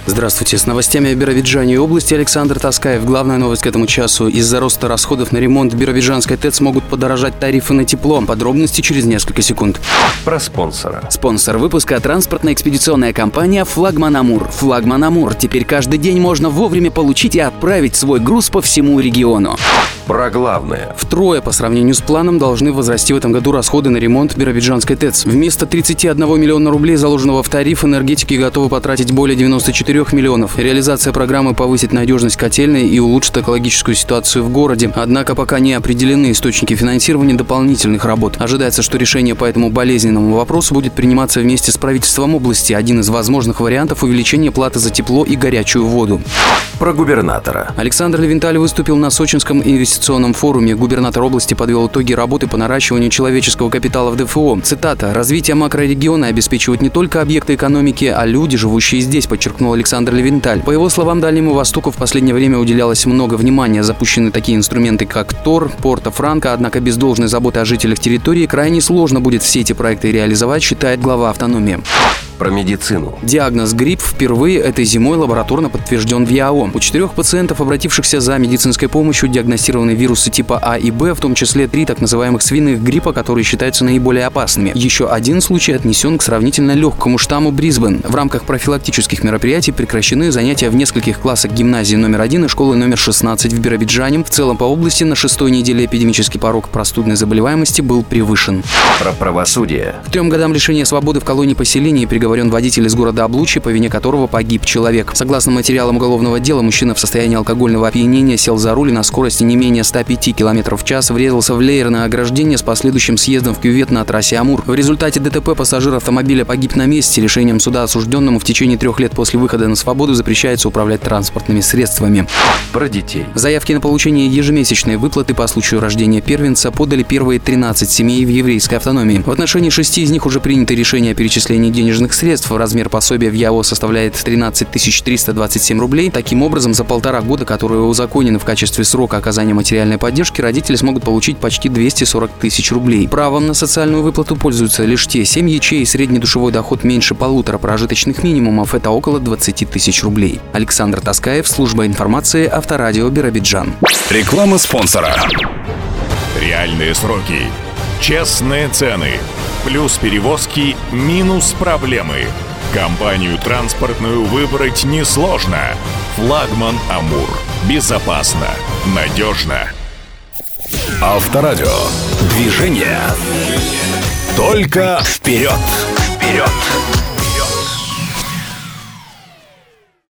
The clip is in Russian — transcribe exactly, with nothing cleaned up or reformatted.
Здравствуйте. С новостями о Биробиджане и области Александр Таскаев. Главная новость к этому часу. Из-за роста расходов на ремонт Биробиджанской ТЭЦ могут подорожать тарифы на тепло. Подробности через несколько секунд. Про спонсора. Спонсор выпуска – транспортно-экспедиционная компания «Флагман Амур». «Флагман Амур». Теперь каждый день можно вовремя получить и отправить свой груз по всему региону. Про главное. Втрое по сравнению с планом должны возрасти в этом году расходы на ремонт Биробиджанской ТЭЦ. Вместо тридцати одного миллиона рублей, заложенного в тариф, энергетики готовы потратить более девяноста четырёх миллионов. Реализация программы повысит надежность котельной и улучшит экологическую ситуацию в городе. Однако пока не определены источники финансирования дополнительных работ. Ожидается, что решение по этому болезненному вопросу будет приниматься вместе с правительством области. Один из возможных вариантов – увеличение платы за тепло и горячую воду. Про губернатора. Александр Левенталь выступил на Сочинском инвестиционном форуме. Губернатор области подвел итоги работы по наращиванию человеческого капитала в ДФО. Цитата: «Развитие макрорегиона обеспечивают не только объекты экономики, а люди, живущие здесь», подчеркнул Александр Левенталь. По его словам, Дальнему Востоку в последнее время уделялось много внимания. Запущены такие инструменты, как ТОР, Порто-Франко, однако без должной заботы о жителях территории крайне сложно будет все эти проекты реализовать, считает глава автономии. Про медицину. Диагноз грипп впервые этой зимой лабораторно подтвержден в ЯО. У четырех пациентов, обратившихся за медицинской помощью, диагностированы вирусы типа А и Б, в том числе три так называемых свиных гриппа, которые считаются наиболее опасными. Еще один случай отнесен к сравнительно легкому штамму Брисбен. В рамках профилактических мероприятий прекращены занятия в нескольких классах гимназии номер один и школы номер шестнадцать в Биробиджане. В целом по области на шестой неделе эпидемический порог простудной заболеваемости был превышен. Про правосудие. К трем годам лишения свободы в колонии поселения приговорен водитель из города Облучье, по вине которого погиб человек. Согласно материалам уголовного дела, мужчина в состоянии алкогольного опьянения сел за руль и на скорости не менее ста пяти километров в час врезался в леерное ограждение с последующим съездом в кювет на трассе Амур. В результате ДТП пассажир автомобиля погиб на месте. Решением суда осужденному в течение трех лет после выхода на свободу запрещается управлять транспортными средствами. Про детей. Заявки на получение ежемесячной выплаты по случаю рождения первенца подали первые тринадцать семей в еврейской автономии. В отношении шести из них уже принято решение о перечислении денежных средств. Размер пособия в ЯО составляет тринадцать тысяч триста двадцать семь рублей. Таким образом, за полтора года, которые узаконены в качестве срока оказания материальной поддержки, родители смогут получить почти двести сорок тысяч рублей. Правом на социальную выплату пользуются лишь те семьи, чей средний душевой доход меньше полутора прожиточных минимумов. Это около двадцати тысяч рублей. Александр Таскаев, служба информации, Авторадио Биробиджан. Реклама спонсора. Реальные сроки. Честные цены. Плюс перевозки, минус проблемы. Компанию транспортную выбрать несложно. Флагман Амур. Безопасно. Надежно. Авторадио. Движение. Только вперед. Вперед.